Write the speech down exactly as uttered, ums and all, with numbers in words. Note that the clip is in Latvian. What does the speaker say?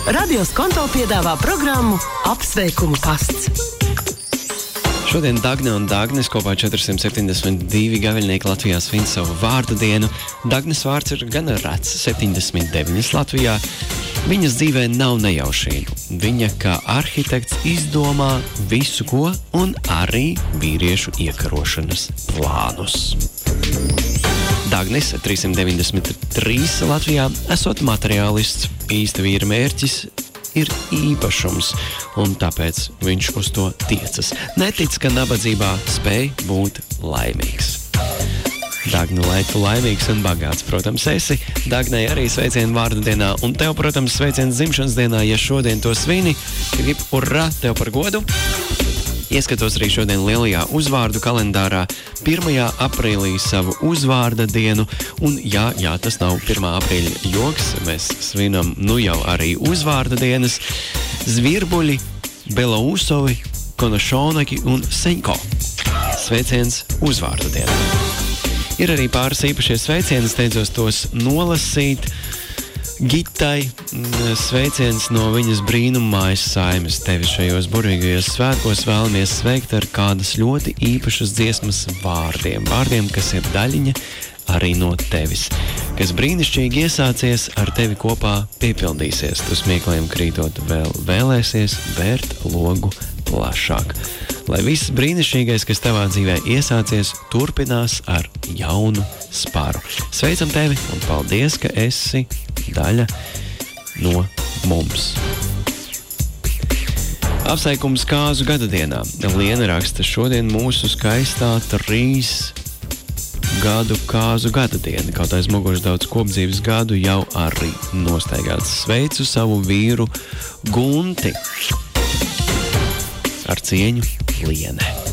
Radio Skonto piedāvā programmu Apsveikumu pasts. Šodien Dagne un Dagnes kopā četrsimt septiņdesmit divi gaviļnieki Latvijā svin savu vārda dienu. Dagnes vārds ir gana rets, septiņdesmit deviņi Latvijā. Viņas dzīvē nav nejaušību. Viņa kā arhitekts izdomā visu ko un arī vīriešu iekarošanas plānus. Dagnes trīssimt deviņdesmit trīs Latvijā esot materiālists, īsta vīra mērķis ir īpašums, un tāpēc viņš uz to tiecas. Netic, ka nabadzībā spēj būt laimīgs. Dagne, lai tu laimīgs un bagāts, protams, esi. Dagnei arī sveicienu vārda dienā, un tev, protams, sveiciens dzimšanas dienā, ja šodien to svini. Grib urra tev par godu. Ieskatos arī šodien lielajā uzvārdu kalendārā, pirmajā aprīlī savu uzvārda dienu, un jā, jā, tas nav pirmā aprīļa joks, mēs svinam nu jau arī uzvārda dienas. Zvirbuļi, Belausovi, Konošonaki un Seņko. Sveiciens uzvārda dienā. Ir arī pāris īpašie sveicieni, steidzos tos nolasīt. Gitai, sveiciens no viņas brīnummājas saimes. Tevi šajos burvīgajos svētkos vēlamies sveikt ar kādas ļoti īpašas dziesmas vārdiem. Vārdiem, kas ir daļiņa arī no tevis. Kas brīnišķīgi iesācies, ar tevi kopā piepildīsies. Tu smiekliem krītot vēl vēlēsies vērt logu plašāk. Lai viss brīnišķīgais, kas tavā dzīvē iesācies, turpinās ar jaunu spāru. Sveicam tevi un paldies, ka esi daļa no mums. Apsveikums kāzu gada dienā. Liena raksta, šodien mūsu skaistā trīs gadu kāzu gada diena. Kaut aiz muguras daudz kopdzīves gadu jau arī nostaigāts. Sveicu savu vīru Gunti. Ar cieņu, Liene.